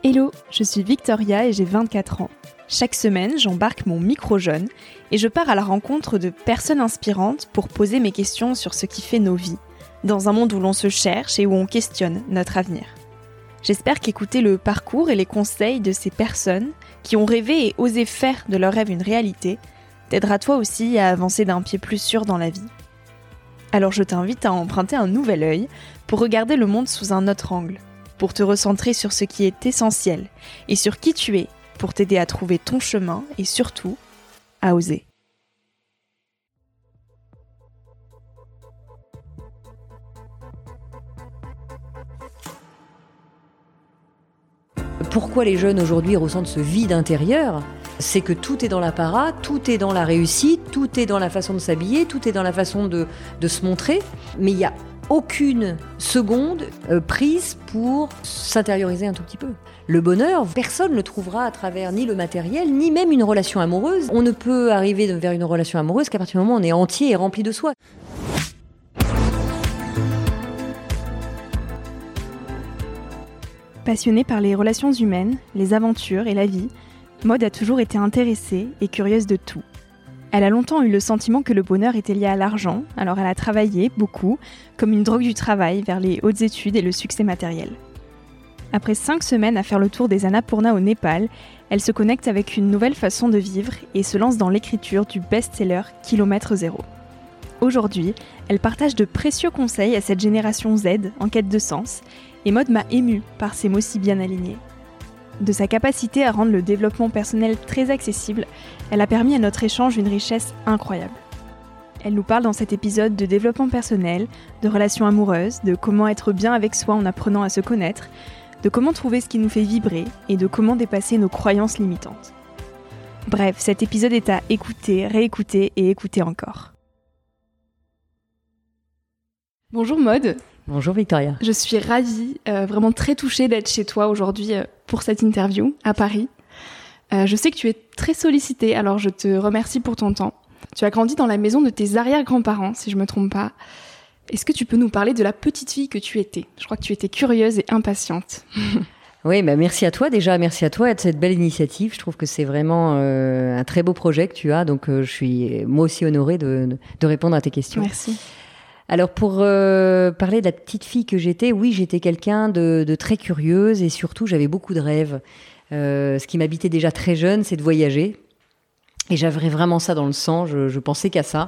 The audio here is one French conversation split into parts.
Hello, je suis Victoria et j'ai 24 ans. Chaque semaine, j'embarque mon micro-jeune et je pars à la rencontre de personnes inspirantes pour poser mes questions sur ce qui fait nos vies, dans un monde où l'on se cherche et où on questionne notre avenir. J'espère qu'écouter le parcours et les conseils de ces personnes qui ont rêvé et osé faire de leur rêve une réalité t'aidera toi aussi à avancer d'un pied plus sûr dans la vie. Alors je t'invite à emprunter un nouvel œil pour regarder le monde sous un autre angle, pour te recentrer sur ce qui est essentiel et sur qui tu es, pour t'aider à trouver ton chemin et surtout, à oser. Pourquoi les jeunes aujourd'hui ressentent ce vide intérieur ? C'est que tout est dans l'apparat, tout est dans la réussite, tout est dans la façon de s'habiller, tout est dans la façon de se montrer, mais il y a aucune seconde prise pour s'intérioriser un tout petit peu. Le bonheur, personne ne le trouvera à travers ni le matériel, ni même une relation amoureuse. On ne peut arriver vers une relation amoureuse qu'à partir du moment où on est entier et rempli de soi. Passionnée par les relations humaines, les aventures et la vie, Maud a toujours été intéressée et curieuse de tout. Elle a longtemps eu le sentiment que le bonheur était lié à l'argent, alors elle a travaillé beaucoup, comme une drogue du travail, vers les hautes études et le succès matériel. Après 5 semaines à faire le tour des Annapurna au Népal, elle se connecte avec une nouvelle façon de vivre et se lance dans l'écriture du best-seller Kilomètre Zéro. Aujourd'hui, elle partage de précieux conseils à cette génération Z en quête de sens, et Maud m'a émue par ces mots si bien alignés. De sa capacité à rendre le développement personnel très accessible, elle a permis à notre échange une richesse incroyable. Elle nous parle dans cet épisode de développement personnel, de relations amoureuses, de comment être bien avec soi en apprenant à se connaître, de comment trouver ce qui nous fait vibrer et de comment dépasser nos croyances limitantes. Bref, cet épisode est à écouter, réécouter et écouter encore. Bonjour Maud. Bonjour Victoria. Je suis ravie, vraiment très touchée d'être chez toi aujourd'hui pour cette interview à Paris. Je sais que tu es très sollicitée, alors je te remercie pour ton temps. Tu as grandi dans la maison de tes arrière-grands-parents, si je ne me trompe pas. Est-ce que tu peux nous parler de la petite fille que tu étais ? Je crois que tu étais curieuse et impatiente. Oui, merci à toi déjà, merci à toi de cette belle initiative. Je trouve que c'est vraiment un très beau projet que tu as, donc je suis moi aussi honorée de répondre à tes questions. Merci. Alors pour parler de la petite fille que j'étais, oui, j'étais quelqu'un de très curieuse et surtout j'avais beaucoup de rêves. Ce qui m'habitait déjà très jeune, c'est de voyager. Et j'avais vraiment ça dans le sang, je pensais qu'à ça.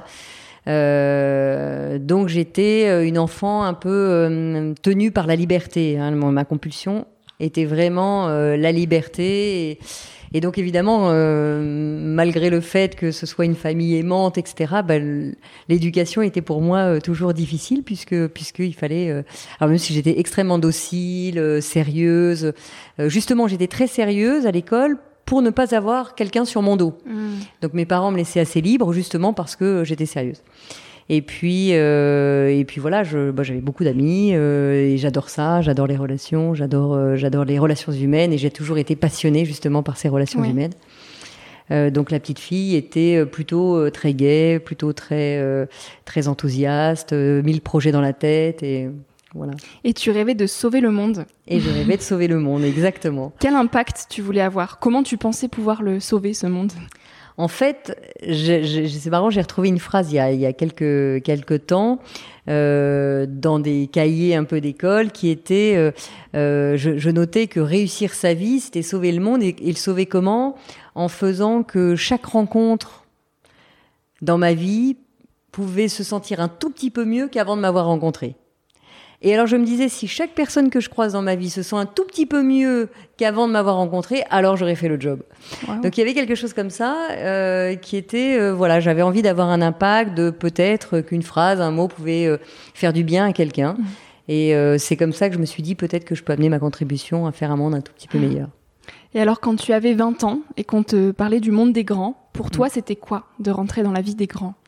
Donc j'étais une enfant un peu tenue par la liberté. Hein. Ma compulsion était vraiment la liberté. Et donc évidemment, malgré le fait que ce soit une famille aimante, etc., l'éducation était pour moi toujours difficile puisqu'il fallait. Alors même si j'étais extrêmement docile, sérieuse, justement j'étais très sérieuse à l'école pour ne pas avoir quelqu'un sur mon dos. Donc mes parents me laissaient assez libre justement parce que j'étais sérieuse. Et puis voilà, j'avais beaucoup d'amis et j'adore ça, j'adore les relations, j'adore les relations humaines et j'ai toujours été passionnée justement par ces relations humaines. Donc la petite fille était plutôt très gaie, plutôt très enthousiaste, 1000 projets dans la tête et voilà. Et tu rêvais de sauver le monde. Et je rêvais de sauver le monde, exactement. Quel impact tu voulais avoir ? Comment tu pensais pouvoir le sauver, ce monde ? En fait, c'est marrant, j'ai retrouvé une phrase il y a quelques temps dans des cahiers un peu d'école qui était je notais que réussir sa vie, c'était sauver le monde et le sauver comment ? En faisant que chaque rencontre dans ma vie pouvait se sentir un tout petit peu mieux qu'avant de m'avoir rencontré. Et alors je me disais, si chaque personne que je croise dans ma vie se sent un tout petit peu mieux qu'avant de m'avoir rencontré, alors j'aurais fait le job. Wow. Donc il y avait quelque chose comme ça qui était, voilà, j'avais envie d'avoir un impact, de peut-être qu'une phrase, un mot pouvait faire du bien à quelqu'un. Et c'est comme ça que je me suis dit, peut-être que je peux amener ma contribution à faire un monde un tout petit peu meilleur. Et alors quand tu avais 20 ans et qu'on te parlait du monde des grands, pour toi c'était quoi de rentrer dans la vie des grands ?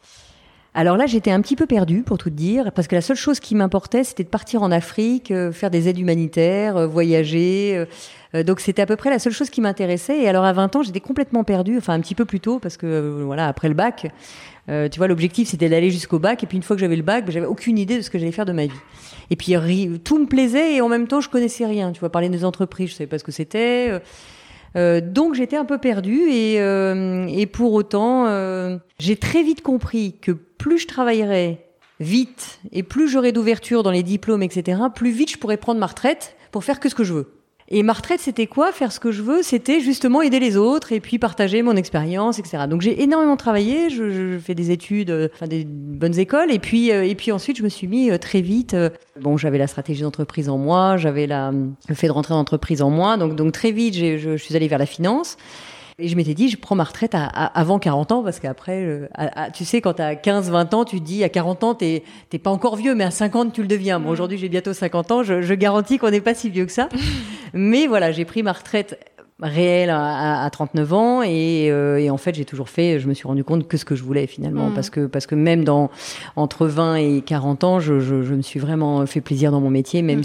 Alors là, j'étais un petit peu perdue, pour tout te dire, parce que la seule chose qui m'importait, c'était de partir en Afrique, faire des aides humanitaires, voyager. Donc c'était à peu près la seule chose qui m'intéressait. Et alors à 20 ans, j'étais complètement perdue, enfin un petit peu plus tôt, parce que voilà, après le bac, tu vois, l'objectif c'était d'aller jusqu'au bac. Et puis une fois que j'avais le bac, j'avais aucune idée de ce que j'allais faire de ma vie. Et puis tout me plaisait et en même temps, je connaissais rien. Tu vois, parler des entreprises, je savais pas ce que c'était. Donc j'étais un peu perdue et pour autant, j'ai très vite compris que plus je travaillerais vite et plus j'aurais d'ouverture dans les diplômes, etc., plus vite je pourrais prendre ma retraite pour faire que ce que je veux. Et ma retraite, c'était quoi? Faire ce que je veux, c'était justement aider les autres et puis partager mon expérience, etc. Donc j'ai énormément travaillé, je fais des études, des bonnes écoles, et puis ensuite je me suis mis très vite. J'avais la stratégie d'entreprise en moi, j'avais le fait de rentrer en entreprise en moi, donc très vite je suis allée vers la finance. Et je m'étais dit, je prends ma retraite avant 40 ans, parce qu'après, tu sais, quand t'as 15, 20 ans, tu te dis, à 40 ans, t'es pas encore vieux, mais à 50, tu le deviens. Bon, aujourd'hui, j'ai bientôt 50 ans, je garantis qu'on n'est pas si vieux que ça. Mais voilà, j'ai pris ma retraite réelle à 39 ans, et en fait, j'ai toujours fait, je me suis rendu compte que ce que je voulais, finalement, parce que même entre 20 et 40 ans, je me suis vraiment fait plaisir dans mon métier, même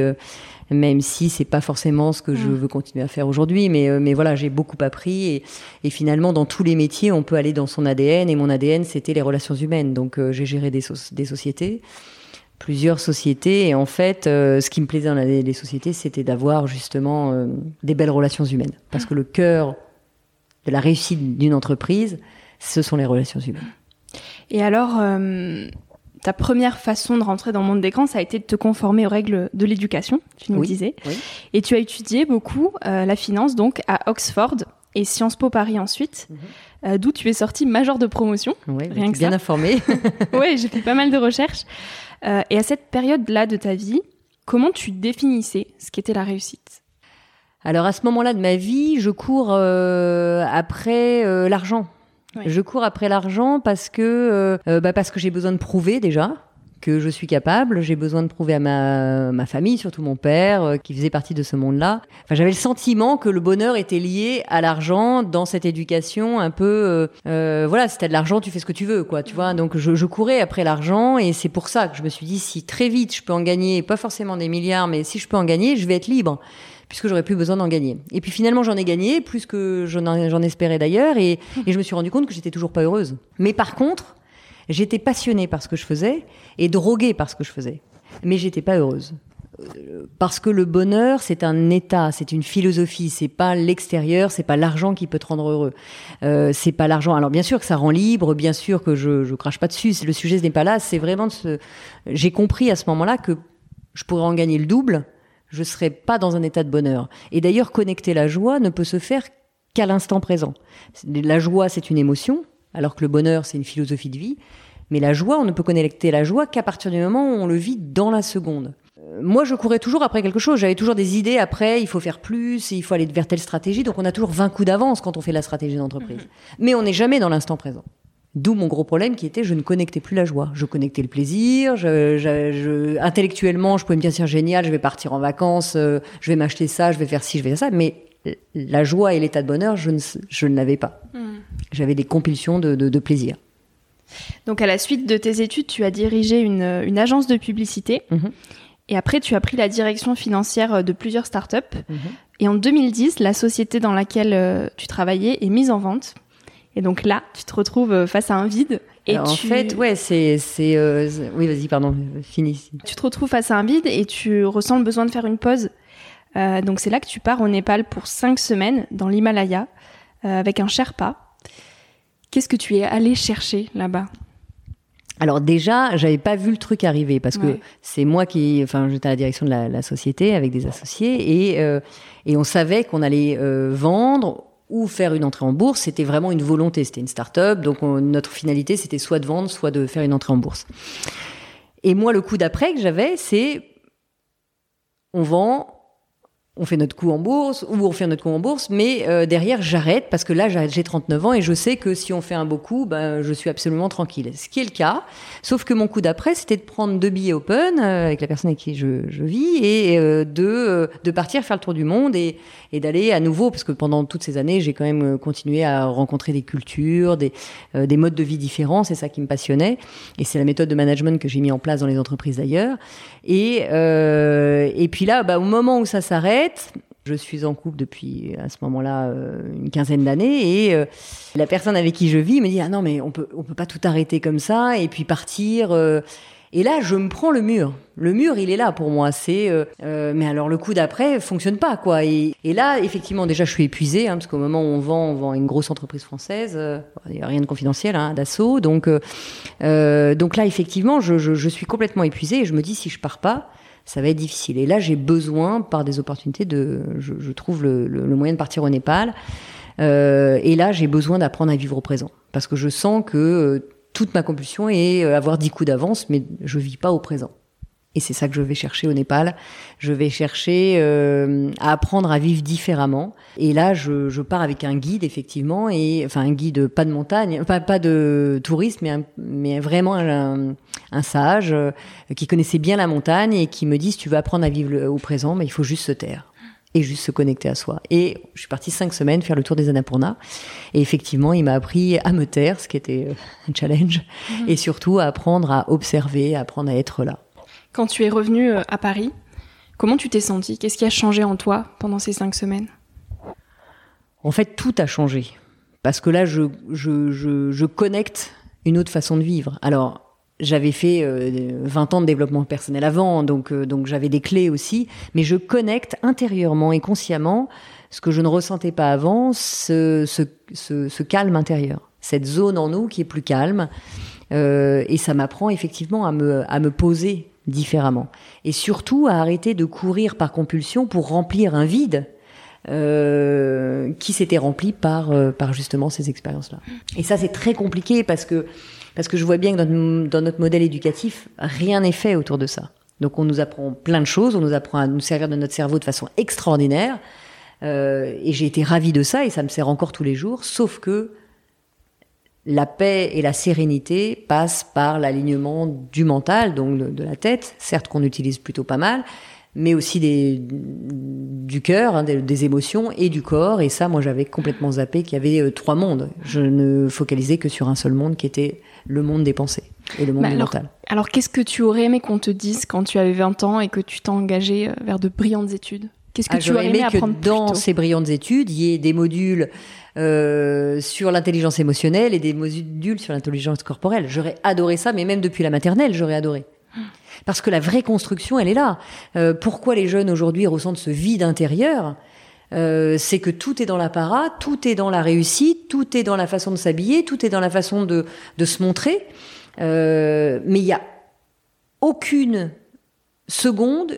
si c'est pas forcément ce que je veux continuer à faire aujourd'hui, mais voilà, j'ai beaucoup appris et finalement dans tous les métiers on peut aller dans son ADN, et mon ADN c'était les relations humaines, donc j'ai géré des sociétés, plusieurs sociétés, et en fait ce qui me plaisait dans les sociétés, c'était d'avoir justement des belles relations humaines, parce que le cœur de la réussite d'une entreprise, ce sont les relations humaines. Et alors ta première façon de rentrer dans le monde des grands, ça a été de te conformer aux règles de l'éducation, tu nous disais. Oui. Et tu as étudié beaucoup la finance, donc, à Oxford et Sciences Po Paris ensuite, d'où tu es sortie major de promotion. Oui, rien que bien informée. Oui, j'ai fait pas mal de recherches. Et à cette période-là de ta vie, comment tu définissais ce qu'était la réussite? Alors, à ce moment-là de ma vie, je cours après l'argent. Oui. Je cours après l'argent parce que j'ai besoin de prouver déjà que je suis capable. J'ai besoin de prouver à ma famille, surtout mon père, qui faisait partie de ce monde-là. Enfin, j'avais le sentiment que le bonheur était lié à l'argent dans cette éducation un peu. Si t'as de l'argent, tu fais ce que tu veux, quoi. Tu vois. Donc je courais après l'argent, et c'est pour ça que je me suis dit, si très vite je peux en gagner, pas forcément des milliards, mais si je peux en gagner, je vais être libre, puisque j'aurais plus besoin d'en gagner. Et puis finalement, j'en ai gagné, plus que j'en espérais d'ailleurs, et je me suis rendu compte que j'étais toujours pas heureuse. Mais par contre, j'étais passionnée par ce que je faisais, et droguée par ce que je faisais. Mais j'étais pas heureuse. Parce que le bonheur, c'est un état, c'est une philosophie, c'est pas l'extérieur, c'est pas l'argent qui peut te rendre heureux. C'est pas l'argent. Alors bien sûr que ça rend libre, bien sûr que je crache pas dessus, le sujet ce n'est pas là, c'est vraiment j'ai compris à ce moment-là que je pourrais en gagner le double, je serais pas dans un état de bonheur. Et d'ailleurs, connecter la joie ne peut se faire qu'à l'instant présent. La joie, c'est une émotion, alors que le bonheur, c'est une philosophie de vie. Mais la joie, on ne peut connecter la joie qu'à partir du moment où on le vit dans la seconde. Moi, je courais toujours après quelque chose. J'avais toujours des idées après, il faut faire plus, il faut aller vers telle stratégie. Donc, on a toujours 20 coups d'avance quand on fait la stratégie d'entreprise. Mais on n'est jamais dans l'instant présent. D'où mon gros problème qui était, je ne connectais plus la joie. Je connectais le plaisir, intellectuellement, je pouvais me dire, c'est génial, je vais partir en vacances, je vais m'acheter ça, je vais faire ci, je vais faire ça. Mais la joie et l'état de bonheur, je ne l'avais pas. J'avais des compulsions de plaisir. Donc, à la suite de tes études, tu as dirigé une agence de publicité. Et après, tu as pris la direction financière de plusieurs startups. Et en 2010, la société dans laquelle tu travaillais est mise en vente. Et donc là, tu te retrouves face à un vide. Et en fait, ouais, oui, vas-y, pardon, finis. Tu te retrouves face à un vide et tu ressens le besoin de faire une pause. Donc c'est là que tu pars au Népal pour 5 semaines dans l'Himalaya avec un Sherpa. Qu'est-ce que tu es allé chercher là-bas ? Alors déjà, j'avais pas vu le truc arriver parce que c'est moi j'étais à la direction de la société avec des associés et on savait qu'on allait vendre ou faire une entrée en bourse. C'était vraiment une volonté, c'était une start-up, donc notre finalité c'était soit de vendre, soit de faire une entrée en bourse. Et moi, le coup d'après que j'avais, c'est on vend, on fait notre coup en bourse, ou on fait notre coup en bourse, mais derrière, j'arrête, parce que là, j'ai 39 ans, et je sais que si on fait un beau coup, je suis absolument tranquille. Ce qui est le cas, sauf que mon coup d'après, c'était de prendre 2 billets open, avec la personne avec qui je vis, et de partir faire le tour du monde, et d'aller à nouveau, parce que pendant toutes ces années, j'ai quand même continué à rencontrer des cultures, des modes de vie différents, c'est ça qui me passionnait, et c'est la méthode de management que j'ai mis en place dans les entreprises d'ailleurs. Et puis là, au moment où ça s'arrête, je suis en couple depuis à ce moment-là une quinzaine d'années, et la personne avec qui je vis me dit: ah non, mais on peut pas tout arrêter comme ça et puis partir. Et là, je me prends le mur. Le mur, il est là pour moi. Mais alors le coup d'après fonctionne pas, quoi. Et là, effectivement, déjà, je suis épuisée, parce qu'au moment où on vend une grosse entreprise française. Il n'y a rien de confidentiel, Dassault. Donc là, effectivement, je suis complètement épuisée, et je me dis, si je pars pas, ça va être difficile. Et là, j'ai besoin, par des opportunités, je trouve le moyen de partir au Népal. Et là, j'ai besoin d'apprendre à vivre au présent, parce que je sens que toute ma compulsion est avoir 10 coups d'avance, mais je vis pas au présent. Et c'est ça que je vais chercher au Népal. Je vais chercher à apprendre à vivre différemment. Et là, je pars avec un guide, effectivement, un guide pas de montagne, pas de touriste, mais vraiment un sage qui connaissait bien la montagne et qui me dit: si tu veux apprendre à vivre au présent, il faut juste se taire et juste se connecter à soi. Et je suis partie 5 semaines faire le tour des Annapurna. Et effectivement, il m'a appris à me taire, ce qui était un challenge, et surtout à apprendre à observer, à apprendre à être là. Quand tu es revenue à Paris, comment tu t'es sentie ? Qu'est-ce qui a changé en toi pendant ces 5 semaines ? En fait, tout a changé. Parce que là, je connecte une autre façon de vivre. Alors, j'avais fait 20 ans de développement personnel avant, donc j'avais des clés aussi, mais je connecte intérieurement et consciemment ce que je ne ressentais pas avant, ce calme intérieur, cette zone en nous qui est plus calme, et ça m'apprend effectivement à me poser différemment, et surtout à arrêter de courir par compulsion pour remplir un vide qui s'était rempli par justement ces expériences-là. Et ça, c'est très compliqué parce que je vois bien que dans notre modèle éducatif, rien n'est fait autour de ça. Donc on nous apprend plein de choses, on nous apprend à nous servir de notre cerveau de façon extraordinaire, et j'ai été ravie de ça, et ça me sert encore tous les jours, sauf que la paix et la sérénité passent par l'alignement du mental, donc de la tête, certes qu'on utilise plutôt pas mal, mais aussi du cœur, des émotions, et du corps. Et ça, moi, j'avais complètement zappé qu'il y avait 3 mondes. Je ne focalisais que sur un seul monde, qui était le monde des pensées et le monde du mental. Alors, qu'est-ce que tu aurais aimé qu'on te dise quand tu avais 20 ans et que tu t'es engagé vers de brillantes études ? Qu'est-ce que tu aurais aimé apprendre plus tôt ? Dans ces brillantes études, il y ait des modules sur l'intelligence émotionnelle et des modules sur l'intelligence corporelle. J'aurais adoré ça, mais même depuis la maternelle, j'aurais adoré. Parce que la vraie construction, elle est là. Pourquoi les jeunes aujourd'hui ressentent ce vide intérieur ? C'est que tout est dans l'apparat, tout est dans la réussite, tout est dans la façon de s'habiller, tout est dans la façon de se montrer. Mais il n'y a aucune seconde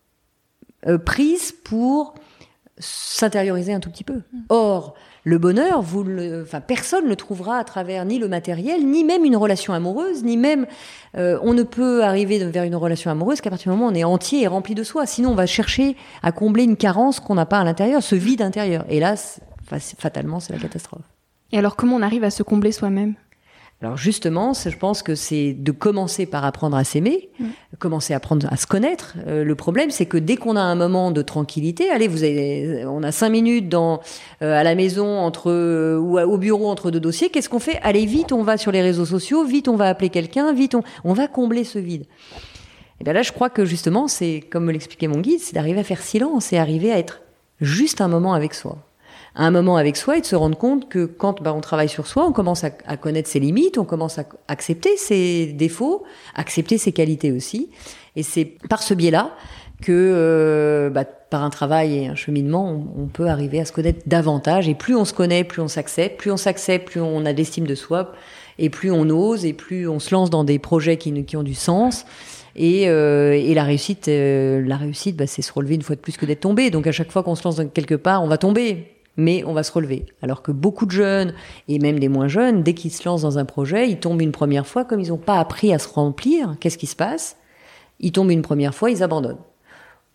prise pour s'intérioriser un tout petit peu. Or, le bonheur, personne ne le trouvera à travers ni le matériel, ni même une relation amoureuse, ni même on ne peut arriver vers une relation amoureuse qu'à partir du moment où on est entier et rempli de soi. Sinon, on va chercher à combler une carence qu'on n'a pas à l'intérieur, ce vide intérieur. Et là, fatalement, c'est la catastrophe. Et alors, comment on arrive à se combler soi-même ? Alors justement, je pense que c'est de commencer par apprendre à s'aimer, commencer à apprendre à se connaître. Le problème, c'est que dès qu'on a un moment de tranquillité, on a 5 minutes à la maison ou au bureau entre 2 dossiers, qu'est-ce qu'on fait ? Allez, vite, on va sur les réseaux sociaux, vite, on va appeler quelqu'un, vite, on va combler ce vide. Et bien là, je crois que justement, c'est, comme me l'expliquait mon guide, c'est d'arriver à faire silence et arriver à être juste un moment avec soi. Un moment avec soi, et de se rendre compte que quand on travaille sur soi, on commence à connaître ses limites, on commence à accepter ses défauts, accepter ses qualités aussi. Et c'est par ce biais-là que, par un travail et un cheminement, on peut arriver à se connaître davantage. Et plus on se connaît, plus on s'accepte. Plus on s'accepte, plus on a de l'estime de soi. Et plus on ose, et plus on se lance dans des projets qui ont du sens. Et la réussite, c'est se relever une fois de plus que d'être tombé. Donc à chaque fois qu'on se lance dans quelque part, on va tomber. Mais on va se relever. Alors que beaucoup de jeunes, et même des moins jeunes, dès qu'ils se lancent dans un projet, ils tombent une première fois, comme ils n'ont pas appris à se remplir, qu'est-ce qui se passe ? Ils tombent une première fois, ils abandonnent.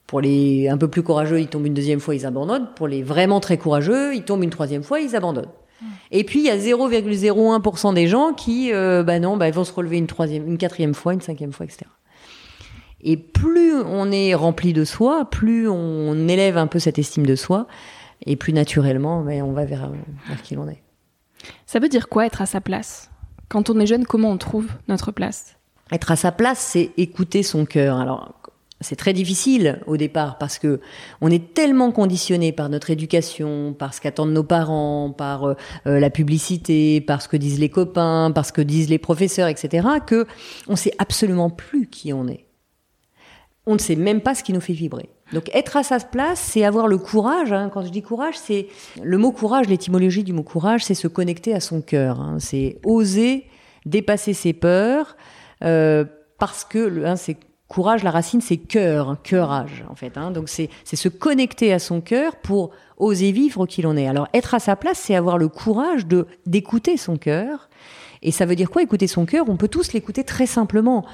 Pour les un peu plus courageux, ils tombent une deuxième fois, ils abandonnent. Pour les vraiment très courageux, ils tombent une troisième fois, ils abandonnent. Et puis il y a 0,01% des gens qui ils vont se relever une quatrième fois, une cinquième fois, etc. Et plus on est rempli de soi, plus on élève un peu cette estime de soi, et plus naturellement, on va vers qui l'on est. Ça veut dire quoi être à sa place ? Quand on est jeune, comment on trouve notre place ? Être à sa place, c'est écouter son cœur. Alors, c'est très difficile au départ parce que on est tellement conditionné par notre éducation, par ce qu'attendent nos parents, par la publicité, par ce que disent les copains, par ce que disent les professeurs, etc., que on sait absolument plus qui on est. On ne sait même pas ce qui nous fait vibrer. Donc être à sa place, c'est avoir le courage. Quand je dis courage, c'est le mot courage, l'étymologie du mot courage, c'est se connecter à son cœur. C'est oser dépasser ses peurs, parce que c'est courage, la racine, c'est cœur, cœurage, en fait. Donc c'est se connecter à son cœur pour oser vivre qui l'on est. Alors être à sa place, c'est avoir le courage d'écouter son cœur. Et ça veut dire quoi, écouter son cœur ? On peut tous l'écouter très simplement.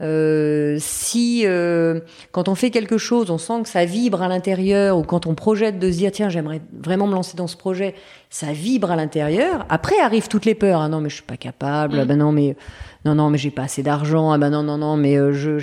Si quand on fait quelque chose, on sent que ça vibre à l'intérieur, ou quand on projette de se dire tiens, j'aimerais vraiment me lancer dans ce projet, ça vibre à l'intérieur. Après arrivent toutes les peurs. Ah non, mais je suis pas capable. Ah ben non, mais j'ai pas assez d'argent. Ah ben non, mais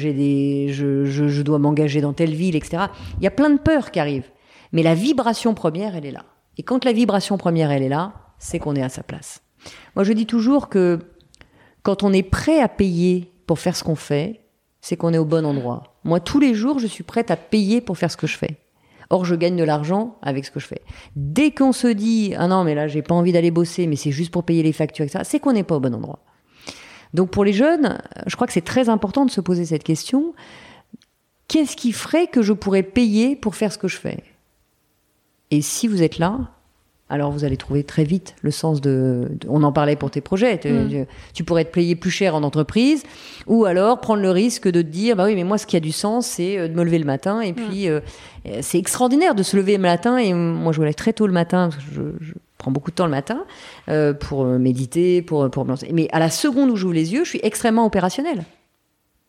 je dois m'engager dans telle ville, etc. Il y a plein de peurs qui arrivent. Mais la vibration première, elle est là. Et quand la vibration première, elle est là, c'est qu'on est à sa place. Moi, je dis toujours que quand on est prêt à payer pour faire ce qu'on fait, c'est qu'on est au bon endroit. Moi, tous les jours, je suis prête à payer pour faire ce que je fais. Or, je gagne de l'argent avec ce que je fais. Dès qu'on se dit « Ah non, mais là, j'ai pas envie d'aller bosser, mais c'est juste pour payer les factures, etc. », c'est qu'on n'est pas au bon endroit. Donc, pour les jeunes, je crois que c'est très important de se poser cette question. Qu'est-ce qui ferait que je pourrais payer pour faire ce que je fais ? Et si vous êtes là, alors vous allez trouver très vite le sens on en parlait pour tes projets. Tu pourrais te payer plus cher en entreprise, ou alors prendre le risque de te dire, bah oui, mais moi, ce qui a du sens, c'est de me lever le matin. Et puis, c'est extraordinaire de se lever le matin. Et moi, je me lève très tôt le matin, parce que je prends beaucoup de temps le matin, pour méditer, pour me lancer. Mais à la seconde où j'ouvre les yeux, je suis extrêmement opérationnelle. Pourquoi ?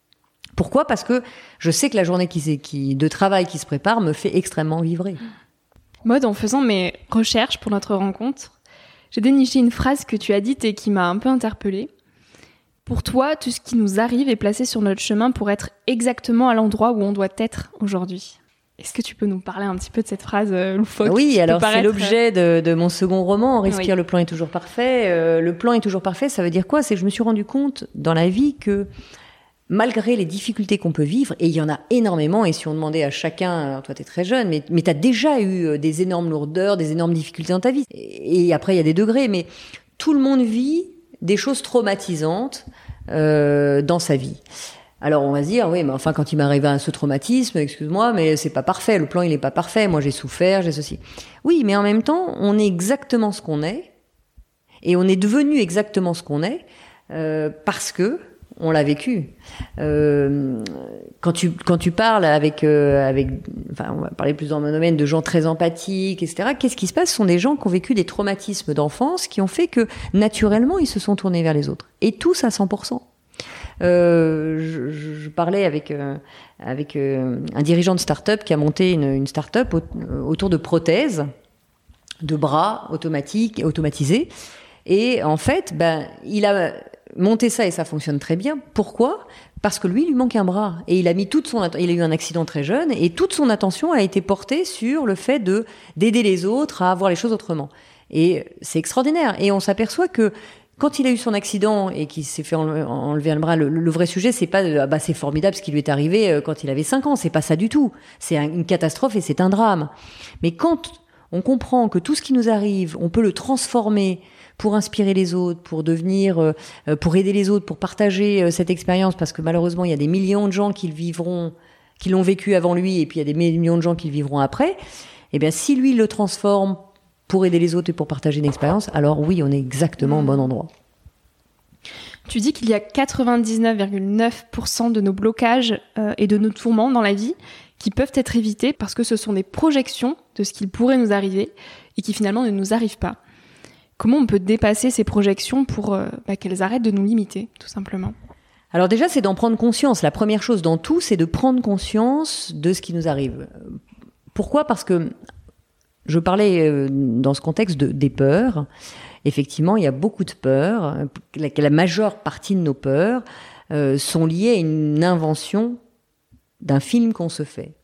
Parce que je sais que la journée de travail qui se prépare me fait extrêmement vibrer. Maud, en faisant mes recherches pour notre rencontre, j'ai déniché une phrase que tu as dite et qui m'a un peu interpellée. Pour toi, tout ce qui nous arrive est placé sur notre chemin pour être exactement à l'endroit où on doit être aujourd'hui. Est-ce que tu peux nous parler un petit peu de cette phrase loufoque ? Oui, alors c'est l'objet de mon second roman, Respire, oui. Le plan est toujours parfait. Le plan est toujours parfait, ça veut dire quoi ? C'est que je me suis rendu compte dans la vie que malgré les difficultés qu'on peut vivre, et il y en a énormément, et si on demandait à chacun, toi t'es très jeune, mais t'as déjà eu des énormes lourdeurs, des énormes difficultés dans ta vie, et après il y a des degrés, mais tout le monde vit des choses traumatisantes dans sa vie. Alors on va se dire, oui, mais enfin quand il m'est arrivé ce traumatisme, excuse-moi, mais c'est pas parfait, le plan il est pas parfait, moi j'ai souffert, j'ai ceci. Oui, mais en même temps, on est exactement ce qu'on est, et on est devenu exactement ce qu'on est, parce que on l'a vécu. Quand tu parles avec, on va parler plus dans mon domaine de gens très empathiques, etc. Qu'est-ce qui se passe ? Ce sont des gens qui ont vécu des traumatismes d'enfance qui ont fait que naturellement ils se sont tournés vers les autres. Et tous à 100%. Je parlais avec un dirigeant de start-up qui a monté une start-up autour de prothèses de bras automatisés. Et en fait, il a monté ça et ça fonctionne très bien. Pourquoi ? Parce que lui manque un bras. Et il a mis il a eu un accident très jeune et toute son attention a été portée sur le fait d'aider les autres à voir les choses autrement. Et c'est extraordinaire. Et on s'aperçoit que quand il a eu son accident et qu'il s'est fait enlever un bras, le vrai sujet, c'est pas c'est formidable ce qui lui est arrivé quand il avait 5 ans. C'est pas ça du tout. C'est une catastrophe et c'est un drame. Mais quand on comprend que tout ce qui nous arrive, on peut le transformer pour inspirer les autres, pour pour aider les autres, pour partager cette expérience, parce que malheureusement, il y a des millions de gens qui l'ont vécu avant lui, et puis il y a des millions de gens qui le vivront après. Eh bien, si lui le transforme pour aider les autres et pour partager une expérience, alors oui, on est exactement au bon endroit. Tu dis qu'il y a 99,9% de nos blocages et de nos tourments dans la vie qui peuvent être évités parce que ce sont des projections de ce qu'il pourrait nous arriver et qui finalement ne nous arrivent pas. Comment on peut dépasser ces projections pour qu'elles arrêtent de nous limiter, tout simplement ? Alors déjà, c'est d'en prendre conscience. La première chose dans tout, c'est de prendre conscience de ce qui nous arrive. Pourquoi ? Parce que je parlais dans ce contexte des peurs. Effectivement, il y a beaucoup de peurs. La majeure partie de nos peurs sont liées à une invention d'un film qu'on se fait.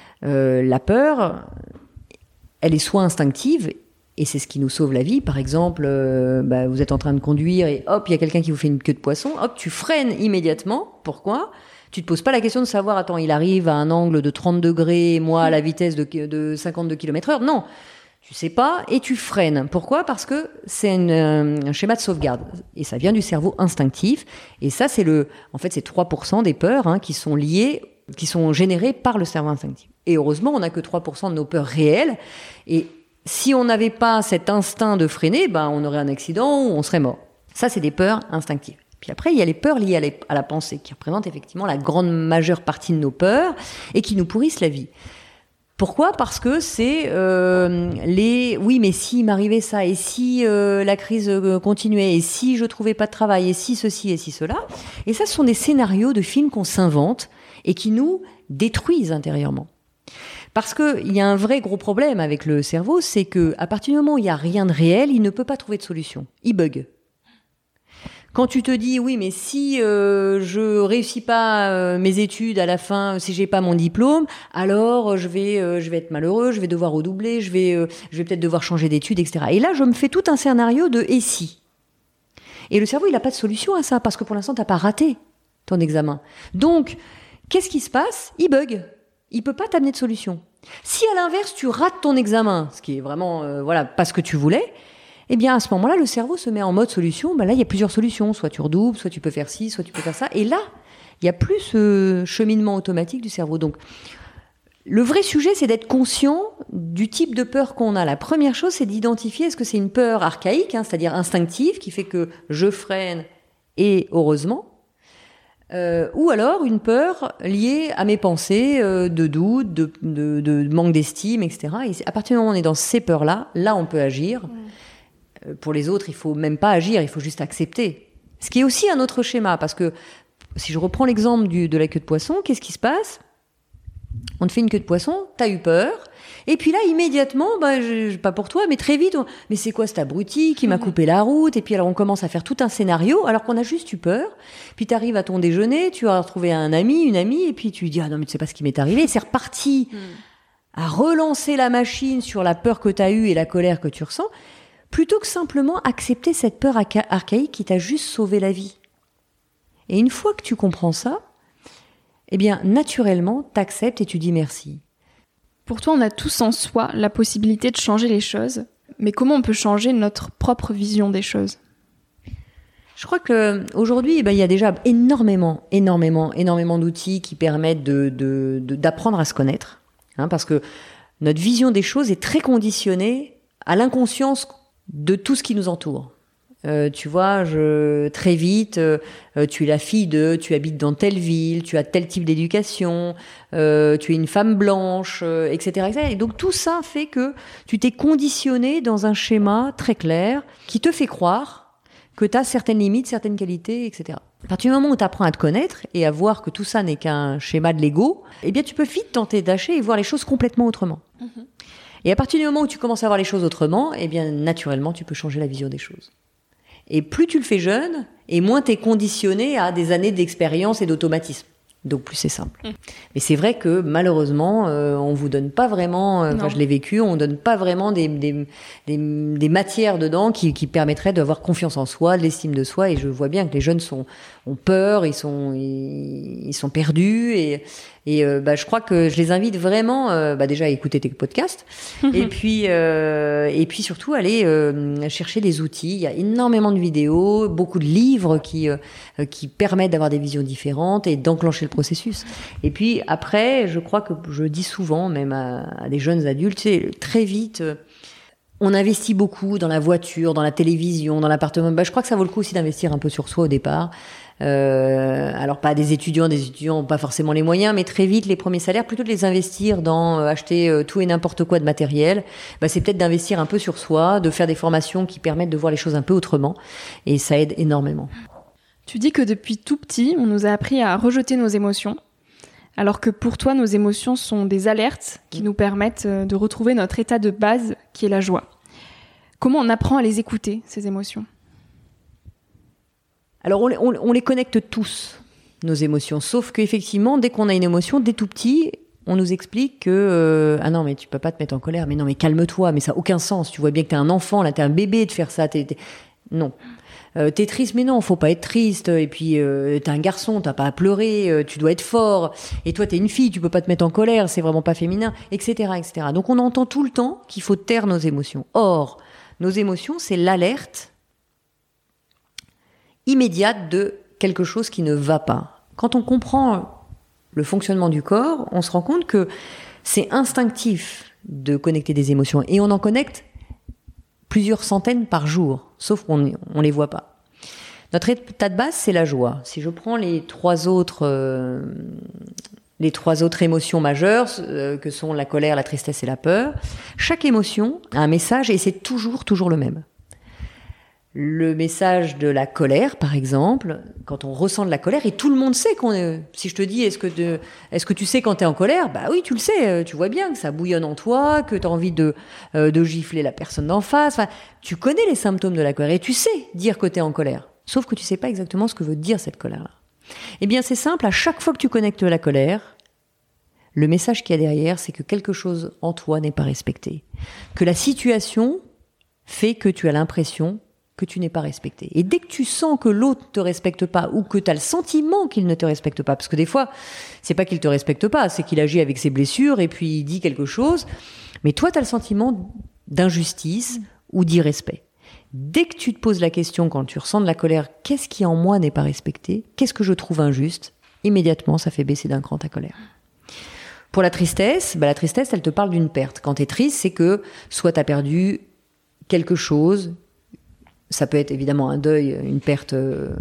La peur, elle est soit instinctive, et c'est ce qui nous sauve la vie. Par exemple, vous êtes en train de conduire et hop, il y a quelqu'un qui vous fait une queue de poisson. Hop, tu freines immédiatement. Pourquoi ? Tu te poses pas la question de savoir, attends, il arrive à un angle de 30 degrés, moi à la vitesse de 52 km/h. Non, tu sais pas et tu freines. Pourquoi ? Parce que c'est un schéma de sauvegarde et ça vient du cerveau instinctif. Et ça, c'est 3% des peurs qui sont générées par le cerveau instinctif. Et heureusement, on n'a que 3% de nos peurs réelles. Et si on n'avait pas cet instinct de freiner, on aurait un accident ou on serait mort. Ça, c'est des peurs instinctives. Puis après, il y a les peurs liées à la pensée, qui représentent effectivement la grande majeure partie de nos peurs et qui nous pourrissent la vie. Pourquoi ? Parce que c'est oui, mais s'il m'arrivait ça, et si la crise continuait, et si je trouvais pas de travail, et si ceci, et si cela. Et ça, ce sont des scénarios de films qu'on s'invente et qui nous détruisent intérieurement. Parce qu'il y a un vrai gros problème avec le cerveau, c'est qu'à partir du moment où il n'y a rien de réel, il ne peut pas trouver de solution. Il bug. Quand tu te dis, oui, mais si je réussis pas mes études à la fin, si j'ai pas mon diplôme, alors je vais être malheureux, je vais devoir redoubler, je vais peut-être devoir changer d'études, etc. Et là, je me fais tout un scénario de « et si ». Et le cerveau, il n'a pas de solution à ça, parce que pour l'instant, t'as pas raté ton examen. Donc, qu'est-ce qui se passe ? Il bug. Il peut pas t'amener de solution. Si à l'inverse, tu rates ton examen, ce qui est vraiment pas ce que tu voulais, eh bien à ce moment-là, le cerveau se met en mode solution. Là, il y a plusieurs solutions. Soit tu redoubles, soit tu peux faire ci, soit tu peux faire ça. Et là, il y a plus ce cheminement automatique du cerveau. Donc, le vrai sujet, c'est d'être conscient du type de peur qu'on a. La première chose, c'est d'identifier est-ce que c'est une peur archaïque, c'est-à-dire instinctive, qui fait que je freine et heureusement, ou alors une peur liée à mes pensées de doute, de manque d'estime, etc. Et à partir du moment où on est dans ces peurs-là, là on peut agir. Pour les autres, il faut même pas agir, il faut juste accepter. Ce qui est aussi un autre schéma, parce que si je reprends l'exemple de la queue de poisson, qu'est-ce qui se passe ? On te fait une queue de poisson, t'as eu peur, et puis là, immédiatement, pas pour toi, mais très vite, mais c'est quoi cet abruti qui m'a coupé la route ? Et puis alors on commence à faire tout un scénario, alors qu'on a juste eu peur. Puis t'arrives à ton déjeuner, tu as retrouvé un ami, une amie, et puis tu dis, ah non, mais tu sais pas ce qui m'est arrivé. Et c'est reparti à relancer la machine sur la peur que t'as eue et la colère que tu ressens, plutôt que simplement accepter cette peur archaïque qui t'a juste sauvé la vie. Et une fois que tu comprends ça, eh bien, naturellement, t'acceptes et tu dis merci. Pour toi, on a tous en soi la possibilité de changer les choses, mais comment on peut changer notre propre vision des choses ? Je crois que aujourd'hui, il y a déjà énormément d'outils qui permettent d'apprendre à se connaître, parce que notre vision des choses est très conditionnée à l'inconscience de tout ce qui nous entoure. Tu vois, très vite, tu es la fille tu habites dans telle ville, tu as tel type d'éducation, tu es une femme blanche, etc., etc. Et donc tout ça fait que tu t'es conditionné dans un schéma très clair qui te fait croire que tu as certaines limites, certaines qualités, etc. À partir du moment où tu apprends à te connaître et à voir que tout ça n'est qu'un schéma de l'ego, eh bien tu peux vite tenter d'acheter et voir les choses complètement autrement. Et à partir du moment où tu commences à voir les choses autrement, eh bien naturellement tu peux changer la vision des choses. Et plus tu le fais jeune, et moins t'es conditionné à des années d'expérience et d'automatisme. Donc plus c'est simple. Mais c'est vrai que malheureusement, on vous donne pas vraiment, je l'ai vécu, on donne pas vraiment des matières dedans qui permettraient d'avoir confiance en soi, de l'estime de soi. Et je vois bien que les jeunes ont peur, ils sont perdus. Et je crois que je les invite vraiment, déjà à écouter tes podcasts, et puis surtout aller chercher des outils. Il y a énormément de vidéos, beaucoup de livres qui permettent d'avoir des visions différentes et d'enclencher le processus. Et puis après, je crois que je dis souvent, même à des jeunes adultes, très vite, on investit beaucoup dans la voiture, dans la télévision, dans l'appartement. Je crois que ça vaut le coup aussi d'investir un peu sur soi au départ. Alors pas des étudiants n'ont pas forcément les moyens, mais très vite les premiers salaires, plutôt de les investir dans acheter tout et n'importe quoi de matériel, c'est peut-être d'investir un peu sur soi, de faire des formations qui permettent de voir les choses un peu autrement, et ça aide énormément. Tu dis que depuis tout petit, on nous a appris à rejeter nos émotions, alors que pour toi, nos émotions sont des alertes qui nous permettent de retrouver notre état de base, qui est la joie. Comment on apprend à les écouter, ces émotions ? Alors, on les connecte tous, nos émotions, sauf qu'effectivement, dès qu'on a une émotion, dès tout petit, on nous explique que ah non, mais tu peux pas te mettre en colère, mais non, mais calme-toi, mais ça n'a aucun sens. Tu vois bien que t'es un enfant, là, t'es un bébé de faire ça. Non. T'es triste, mais non, faut pas être triste. Et puis t'es un garçon, t'as pas à pleurer, tu dois être fort. Et toi, t'es une fille, tu peux pas te mettre en colère, c'est vraiment pas féminin, etc., etc. Donc on entend tout le temps qu'il faut taire nos émotions. Or, nos émotions, c'est l'alerte immédiate de quelque chose qui ne va pas. Quand on comprend le fonctionnement du corps, on se rend compte que c'est instinctif de connecter des émotions. Et on en connecte plusieurs centaines par jour, sauf qu'on ne les voit pas. Notre état de base, c'est la joie. Si je prends les trois autres émotions majeures, que sont la colère, la tristesse et la peur, chaque émotion a un message et c'est toujours le même. Le message de la colère, par exemple, quand on ressent de la colère, et tout le monde sait qu'on est... Si je te dis, est-ce que tu sais quand t'es en colère ? Bah oui, tu le sais, tu vois bien que ça bouillonne en toi, que t'as envie de gifler la personne d'en face. Enfin, tu connais les symptômes de la colère et tu sais dire que t'es en colère. Sauf que tu sais pas exactement ce que veut dire cette colère-là. Eh bien, c'est simple, à chaque fois que tu connectes la colère, le message qu'il y a derrière, c'est que quelque chose en toi n'est pas respecté. Que la situation fait que tu as l'impression que tu n'es pas respecté. Et dès que tu sens que l'autre ne te respecte pas ou que tu as le sentiment qu'il ne te respecte pas, parce que des fois, c'est pas qu'il te respecte pas, c'est qu'il agit avec ses blessures et puis il dit quelque chose, mais toi, tu as le sentiment d'injustice ou d'irrespect. Dès que tu te poses la question, quand tu ressens de la colère, qu'est-ce qui en moi n'est pas respecté ? Qu'est-ce que je trouve injuste ? Immédiatement, ça fait baisser d'un cran ta colère. Pour la tristesse, elle te parle d'une perte. Quand tu es triste, c'est que soit tu as perdu quelque chose. Ça peut être évidemment un deuil, une perte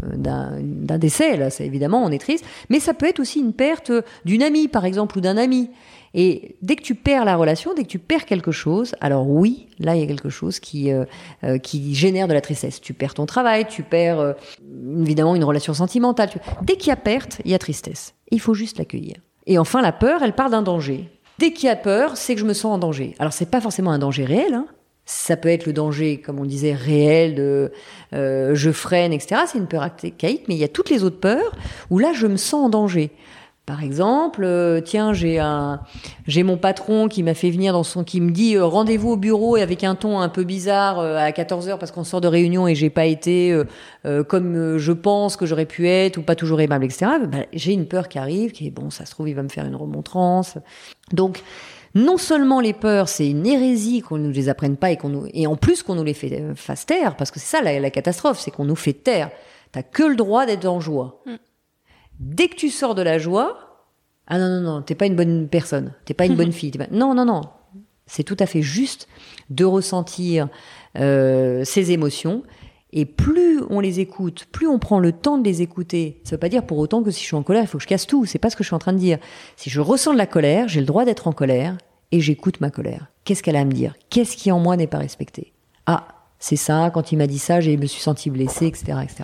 d'un décès, là, c'est évidemment, on est triste. Mais ça peut être aussi une perte d'une amie, par exemple, ou d'un ami. Et dès que tu perds la relation, dès que tu perds quelque chose, alors oui, là, il y a quelque chose qui génère de la tristesse. Tu perds ton travail, tu perds évidemment une relation sentimentale. Dès qu'il y a perte, il y a tristesse. Il faut juste l'accueillir. Et enfin, la peur, elle parle d'un danger. Dès qu'il y a peur, c'est que je me sens en danger. Alors, c'est pas forcément un danger réel, hein. Ça peut être le danger, comme on disait, réel, de je freine, etc. C'est une peur archaïque, mais il y a toutes les autres peurs où là, je me sens en danger. Par exemple, tiens, j'ai mon patron qui m'a fait venir qui me dit rendez-vous au bureau et avec un ton un peu bizarre à 14h parce qu'on sort de réunion et j'ai pas été comme je pense que j'aurais pu être ou pas toujours aimable, etc. J'ai une peur qui arrive, qui est bon, ça se trouve, il va me faire une remontrance. Donc, non seulement les peurs, c'est une hérésie qu'on nous les apprenne pas et en plus qu'on nous les fasse taire, parce que c'est ça la catastrophe, c'est qu'on nous fait taire. T'as que le droit d'être en joie. Dès que tu sors de la joie, ah non, t'es pas une bonne personne, t'es pas une bonne fille. Non, c'est tout à fait juste de ressentir ces émotions. Et plus on les écoute, plus on prend le temps de les écouter. Ça veut pas dire pour autant que si je suis en colère, il faut que je casse tout. C'est pas ce que je suis en train de dire. Si je ressens de la colère, j'ai le droit d'être en colère et j'écoute ma colère. Qu'est-ce qu'elle a à me dire ? Qu'est-ce qui en moi n'est pas respecté ? Ah, c'est ça, quand il m'a dit ça, je me suis sentie blessée, etc., etc.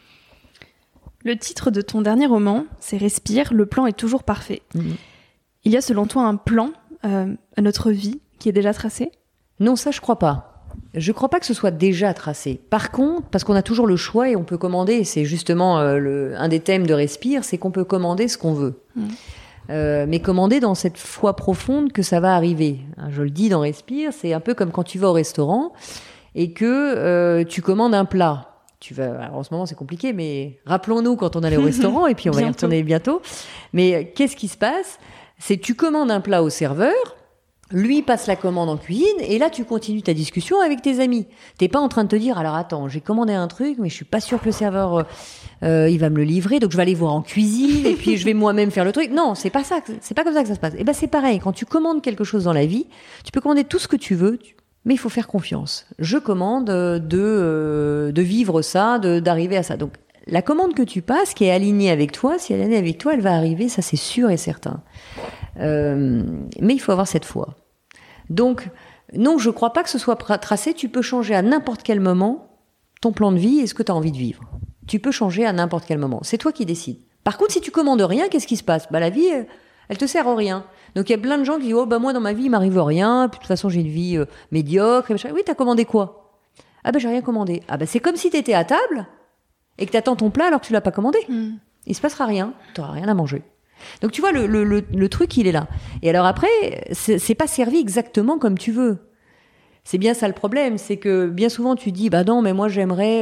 Le titre de ton dernier roman, c'est Respire, le plan est toujours parfait. Il y a selon toi un plan à notre vie qui est déjà tracé ? Non, ça je crois pas. Je crois pas que ce soit déjà tracé. Par contre, parce qu'on a toujours le choix et on peut commander, et c'est justement un des thèmes de Respire, c'est qu'on peut commander ce qu'on veut. Mais commander dans cette foi profonde que ça va arriver. Je le dis dans Respire, c'est un peu comme quand tu vas au restaurant et que tu commandes un plat. Alors en ce moment c'est compliqué, mais rappelons-nous quand on allait au restaurant et puis on va y retourner bientôt. Mais qu'est-ce qui se passe ? C'est que tu commandes un plat au serveur, lui passe la commande en cuisine et là tu continues ta discussion avec tes amis. T'es pas en train de te dire alors attends, j'ai commandé un truc mais je suis pas sûre que le serveur il va me le livrer, donc je vais aller voir en cuisine et puis je vais moi-même faire le truc. Non, c'est pas comme ça que ça se passe. Et c'est pareil, quand tu commandes quelque chose dans la vie, tu peux commander tout ce que tu veux. Mais il faut faire confiance. Je commande de vivre ça, d'arriver à ça. Donc, la commande que tu passes, qui est alignée avec toi, si elle est alignée avec toi, elle va arriver, ça c'est sûr et certain. Mais il faut avoir cette foi. Donc, non, je crois pas que ce soit tracé. Tu peux changer à n'importe quel moment ton plan de vie et ce que tu as envie de vivre. tu peux changer à n'importe quel moment. C'est toi qui décides. Par contre, si tu commandes rien, qu'est-ce qui se passe ? La vie, elle te sert à rien. Donc, il y a plein de gens qui disent, moi, dans ma vie, il m'arrive rien. Puis, de toute façon, j'ai une vie médiocre. Et oui, t'as commandé quoi ? J'ai rien commandé. C'est comme si t'étais à table et que t'attends ton plat alors que tu l'as pas commandé. Il se passera rien. T'auras rien à manger. Donc, tu vois, le truc, il est là. Et alors après, c'est pas servi exactement comme tu veux. C'est bien ça le problème, c'est que bien souvent tu dis non mais moi j'aimerais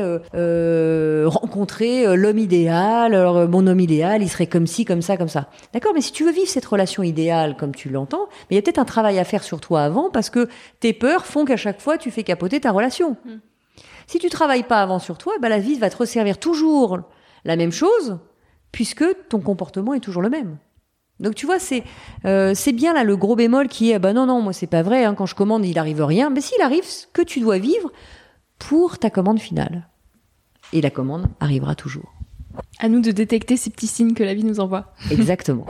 rencontrer l'homme idéal, alors mon homme idéal il serait comme ci, comme ça, comme ça. D'accord, mais si tu veux vivre cette relation idéale comme tu l'entends, mais il y a peut-être un travail à faire sur toi avant parce que tes peurs font qu'à chaque fois tu fais capoter ta relation. Si tu travailles pas avant sur toi, la vie va te resservir toujours la même chose puisque ton comportement est toujours le même. Donc tu vois, c'est bien là le gros bémol qui est non, moi c'est pas vrai, quand je commande il arrive rien. Mais s'il arrive ce que tu dois vivre pour ta commande finale. Et la commande arrivera toujours. À nous de détecter ces petits signes que la vie nous envoie. Exactement.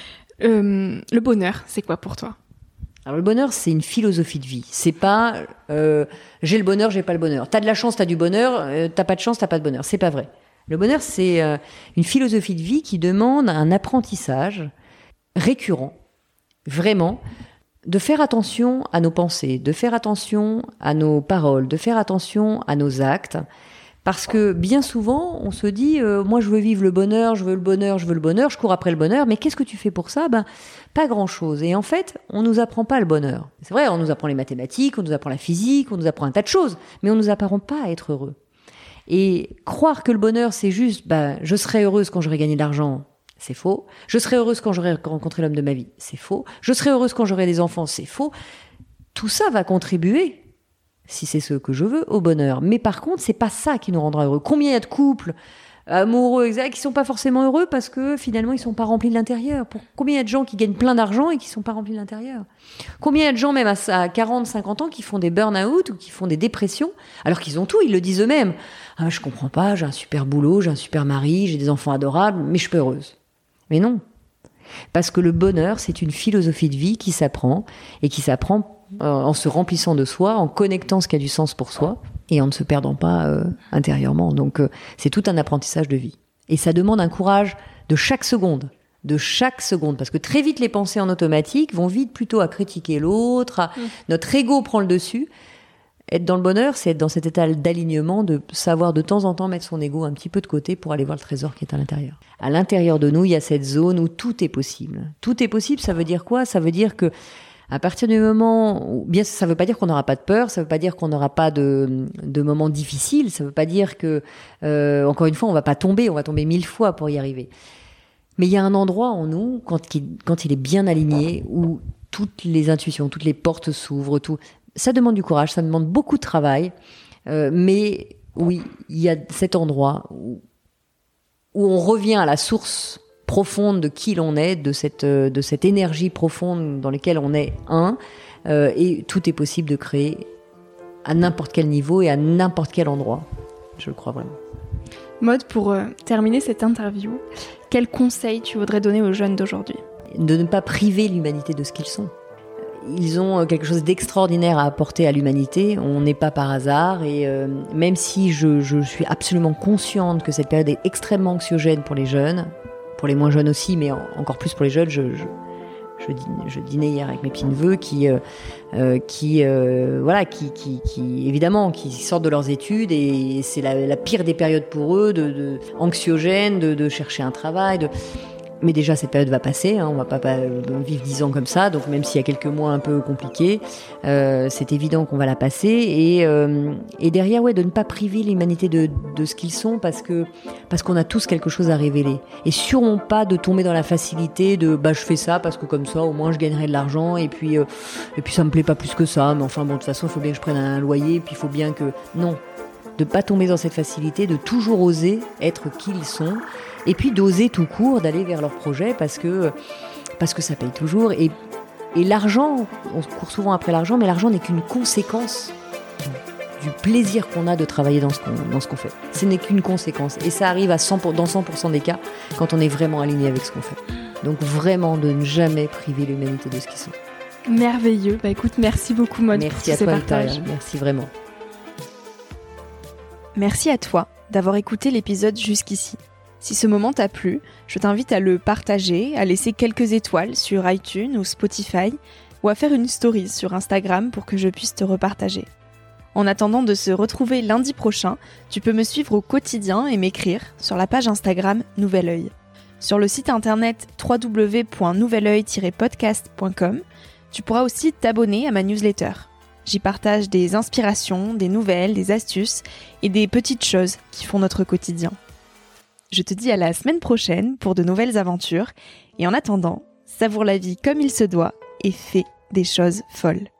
Le bonheur, c'est quoi pour toi ? Alors le bonheur, c'est une philosophie de vie. C'est pas j'ai le bonheur, j'ai pas le bonheur. T'as de la chance, t'as du bonheur. T'as pas de chance, t'as pas de bonheur. C'est pas vrai. Le bonheur, c'est une philosophie de vie qui demande un apprentissage récurrent, vraiment, de faire attention à nos pensées, de faire attention à nos paroles, de faire attention à nos actes, parce que bien souvent, on se dit moi je veux vivre le bonheur, je veux le bonheur, je veux le bonheur, je cours après le bonheur, mais qu'est-ce que tu fais pour ça ? Pas grand-chose. Et en fait, on nous apprend pas le bonheur. C'est vrai, on nous apprend les mathématiques, on nous apprend la physique, on nous apprend un tas de choses, mais on nous apprend pas à être heureux. Et croire que le bonheur, c'est juste je serai heureuse quand j'aurai gagné de l'argent, c'est faux. Je serai heureuse quand j'aurai rencontré l'homme de ma vie, c'est faux. Je serai heureuse quand j'aurai des enfants, c'est faux. Tout ça va contribuer, si c'est ce que je veux, au bonheur. Mais par contre, c'est pas ça qui nous rendra heureux. Combien il y a de couples amoureux qui sont pas forcément heureux parce que finalement ils sont pas remplis de l'intérieur. Combien il y a de gens qui gagnent plein d'argent et qui sont pas remplis de l'intérieur. Combien il y a de gens même à 40, 50 ans qui font des burn-out ou qui font des dépressions alors qu'ils ont tout, ils le disent eux-mêmes. Je comprends pas, j'ai un super boulot, j'ai un super mari, j'ai des enfants adorables, mais je suis pas heureuse. Mais non. Parce que le bonheur, c'est une philosophie de vie qui s'apprend et qui s'apprend en se remplissant de soi, en connectant ce qui a du sens pour soi et en ne se perdant pas intérieurement. Donc, c'est tout un apprentissage de vie. Et ça demande un courage de chaque seconde, parce que très vite, les pensées en automatique vont vite plutôt à critiquer l'autre, notre ego prend le dessus. Être dans le bonheur, c'est être dans cet état d'alignement, de savoir de temps en temps mettre son ego un petit peu de côté pour aller voir le trésor qui est à l'intérieur. À l'intérieur de nous, il y a cette zone où tout est possible. Tout est possible, ça veut dire quoi ? Ça veut dire que à partir du moment où, bien, ça veut pas dire qu'on n'aura pas de peur, ça veut pas dire qu'on n'aura pas de moments difficiles, ça veut pas dire que, encore une fois, on va pas tomber, on va tomber 1000 fois pour y arriver. Mais il y a un endroit en nous, quand il est bien aligné, où toutes les intuitions, toutes les portes s'ouvrent, tout. Ça demande du courage, ça demande beaucoup de travail, mais oui, il y a cet endroit où on revient à la source profonde de qui l'on est, de cette énergie profonde dans laquelle on est et tout est possible de créer à n'importe quel niveau et à n'importe quel endroit. Je le crois vraiment. Maud, pour terminer cette interview, quel conseil tu voudrais donner aux jeunes d'aujourd'hui ? De ne pas priver l'humanité de ce qu'ils sont. Ils ont quelque chose d'extraordinaire à apporter à l'humanité. On n'est pas par hasard. Et même si je suis absolument consciente que cette période est extrêmement anxiogène pour les jeunes, pour les moins jeunes aussi, mais encore plus pour les jeunes, je dînais hier avec mes petits neveux qui évidemment, qui sortent de leurs études et c'est la pire des périodes pour eux, anxiogène, de chercher un travail, Mais déjà, cette période va passer, on va pas vivre 10 ans comme ça, donc même s'il y a quelques mois un peu compliqués, c'est évident qu'on va la passer. Et derrière, de ne pas priver l'humanité de ce qu'ils sont, parce qu'on a tous quelque chose à révéler. Et sûrement pas de tomber dans la facilité de je fais ça parce que comme ça, au moins, je gagnerai de l'argent, et puis ça me plaît pas plus que ça, mais enfin bon, de toute façon, il faut bien que je prenne un loyer, puis il faut bien que... Non, de pas tomber dans cette facilité, de toujours oser être qui ils sont, et puis d'oser tout court, d'aller vers leur projet, parce que ça paye toujours. Et l'argent, on court souvent après l'argent, mais l'argent n'est qu'une conséquence du plaisir qu'on a de travailler dans ce qu'on fait. Ce n'est qu'une conséquence. Et ça arrive dans 100% des cas, quand on est vraiment aligné avec ce qu'on fait. Donc vraiment, de ne jamais priver l'humanité de ce qu'ils sont. Merveilleux. Écoute, merci beaucoup, Maud. Merci à toi, Victoria. Merci vraiment. Merci à toi d'avoir écouté l'épisode jusqu'ici. Si ce moment t'a plu, je t'invite à le partager, à laisser quelques étoiles sur iTunes ou Spotify, ou à faire une story sur Instagram pour que je puisse te repartager. En attendant de se retrouver lundi prochain, tu peux me suivre au quotidien et m'écrire sur la page Instagram Nouvel Oeil. Sur le site internet www.nouveloeil-podcast.com, tu pourras aussi t'abonner à ma newsletter. J'y partage des inspirations, des nouvelles, des astuces et des petites choses qui font notre quotidien. Je te dis à la semaine prochaine pour de nouvelles aventures et en attendant, savoure la vie comme il se doit et fais des choses folles.